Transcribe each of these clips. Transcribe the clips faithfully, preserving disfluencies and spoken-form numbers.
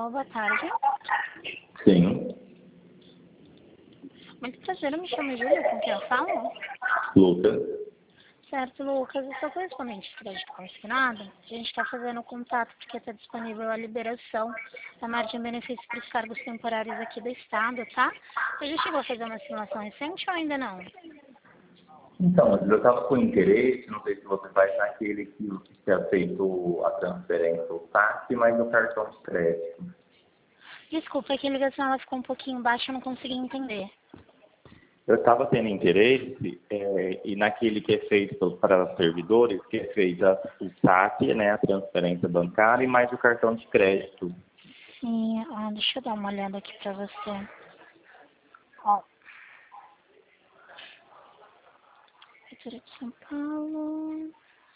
Alô, boa tarde. Sim. Muito prazer, eu me chamo Júlia, com quem eu falo? Lucas. Certo, Lucas, eu sou correspondente de crédito consignado. A gente está fazendo contato porque está disponível a liberação da margem de benefício para os cargos temporários aqui do estado, tá? Você já chegou a fazer uma simulação recente ou ainda não? Então, eu estava com interesse, não sei se você faz naquele que você aceitou a transferência, o saque, mas o cartão de crédito. Desculpa, é que a ligação ela ficou um pouquinho baixa, eu não consegui entender. Eu estava tendo interesse é, e naquele que é feito para servidores, que é feito a, o saque, né, a transferência bancária e mais o cartão de crédito. Sim, ah, deixa eu dar uma olhada aqui para você. Ó. Prefeitura de São Paulo.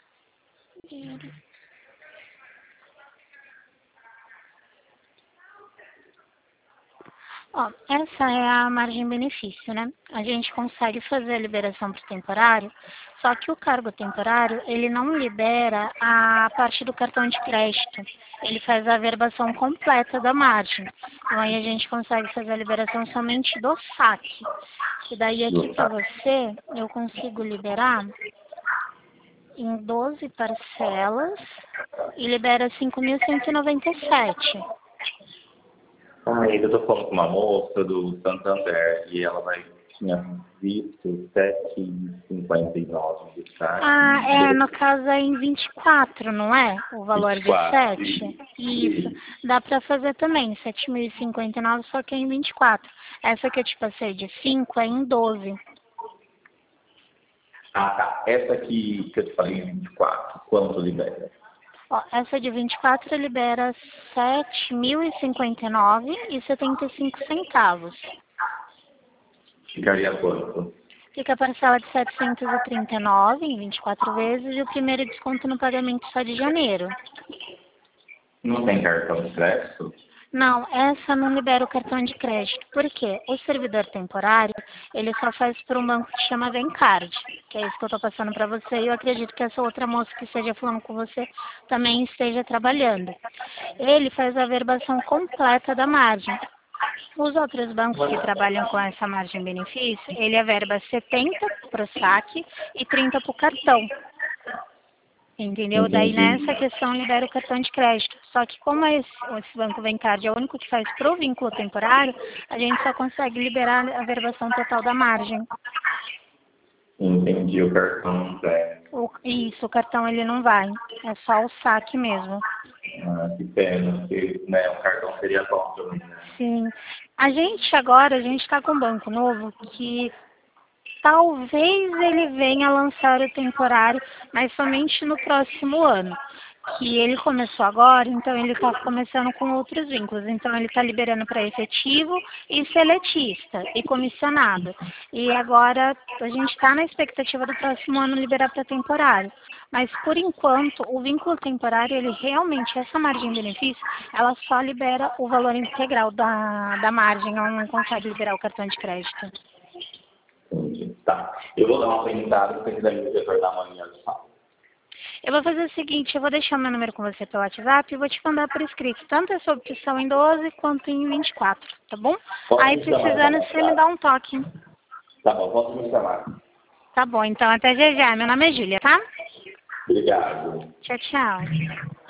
Ó, essa é a margem benefício, né? A gente consegue fazer a liberação para o temporário, só que o cargo temporário, ele não libera a parte do cartão de crédito. Ele faz a averbação completa da margem. Então aí a gente consegue fazer a liberação somente do saque. E daí aqui para você, eu consigo liberar em doze parcelas e libera cinco mil cento e noventa e sete. Ah, eu estou falando com uma moça do Santander e ela vai, tinha visto sete e cinquenta e nove de saque. Ah, é, no caso é em vinte e quatro, não é? O valor vinte e quatro, de sete? Isso. Isso. Dá pra fazer também, sete mil e cinquenta e nove, só que é em vinte e quatro. Essa que eu te passei de cinco é em doze. Ah, tá. Essa aqui que eu te falei em vinte e quatro, quanto libera? Ó, essa de vinte e quatro libera sete mil e cinquenta e nove e setenta e cinco centavos. Ficaria quanto? Fica a parcela de setecentos e trinta e nove em vinte e quatro vezes e o primeiro desconto no pagamento só de janeiro. Não tem cartão de crédito? Não, essa não libera o cartão de crédito. Por quê? O servidor temporário, ele só faz por um banco que chama Vencard, que é isso que eu estou passando para você, e eu acredito que essa outra moça que esteja falando com você também esteja trabalhando. Ele faz a averbação completa da margem. Os outros bancos que trabalham com essa margem benefício, ele averba setenta para o saque e trinta para o cartão. Entendeu? Daí Entendi. nessa questão libera o cartão de crédito. Só que como esse, esse banco Vencard é o único que faz pro vínculo temporário, a gente só consegue liberar a verbação total da margem. Entendi, o cartão de crédito. O, isso, o cartão ele não vai. É só o saque mesmo. Ah, que pena, porque né, o cartão seria bom também, né? Sim. A gente agora, a gente está com um banco novo que talvez ele venha lançar o temporário, mas somente no próximo ano. Que ele começou agora, então ele está começando com outros vínculos. Então ele está liberando para efetivo e seletista e comissionado. E agora a gente está na expectativa do próximo ano liberar para temporário. Mas por enquanto o vínculo temporário, ele realmente, essa margem de benefício, ela só libera o valor integral da, da margem, ela não consegue liberar o cartão de crédito. Entendi. Tá. Eu vou dar uma pensada, se você quiser me retornar amanhã, eu falo. Eu vou fazer o seguinte, eu vou deixar meu número com você pelo WhatsApp e vou te mandar por escrito, tanto essa opção em doze quanto em vinte e quatro, tá bom? Pode Aí me chamar, precisando, tá? você me dá um toque. Tá bom, posso me chamar. Tá bom, então até já já. Meu nome é Júlia, tá? Obrigado. Tchau, tchau.